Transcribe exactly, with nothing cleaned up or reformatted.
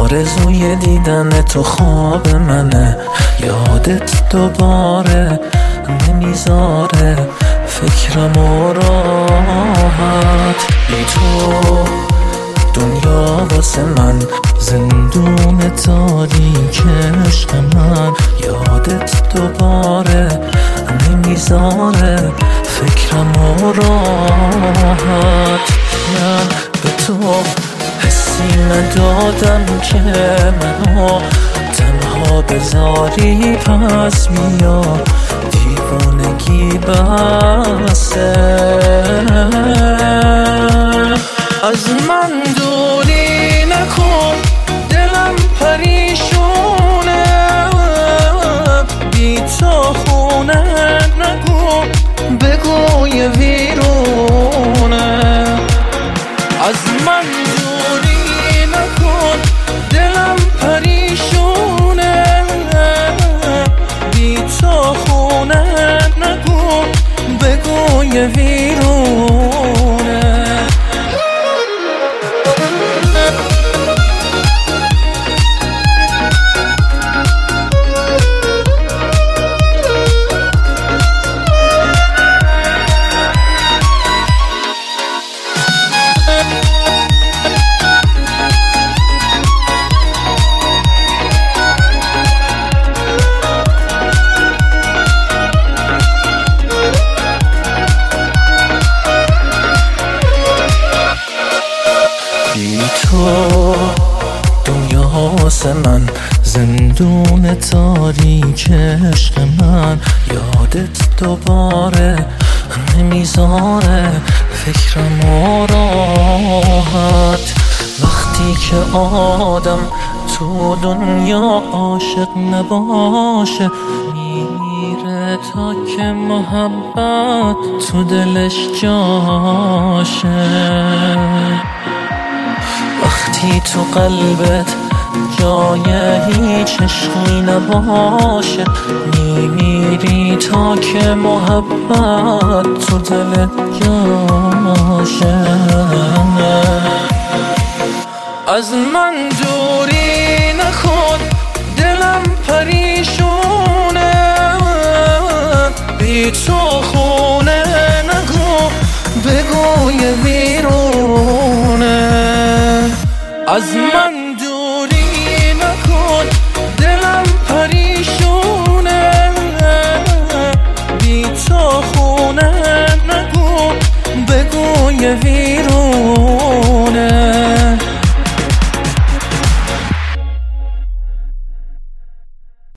آرزوی دیدن تو خواب منه، یادت دوباره نمیذاره فکرم و راحت. بی تو دنیا واسه من زندون تاریک عشق من، یادت دوباره نمیذاره فکرم و راحت. من به تو حسی ندادم که منو تنها بذاری، پس بیا دیوونگی بسه. از من دوری نکن، دلم پریشونه، بی تو خونه نگو، بگو یه ویرونه. از من دوری نکن، دلم پریشونه، بی تو خونه نگو، بگو یه ویرونه. بی تو دنیا واسه من زندون تاریک عشق من، یادت دوباره نمیذاره فکرم و راحت. وقتی که آدم تو دنیا عاشق نباشه، میمیره تا که محبت تو دلش جاشه. وقتی تو قلبت جای هیچ عشقی نباشه، میمیری تا که محبت تو دلت جاشه. از من دوری نکن، دلم پریشونه، بی تو خونه نگو، بگو یه ویرونه. از من دوری نکن، دلم پریشونه، بی تو خونه نگو، بگو یه ویرونه.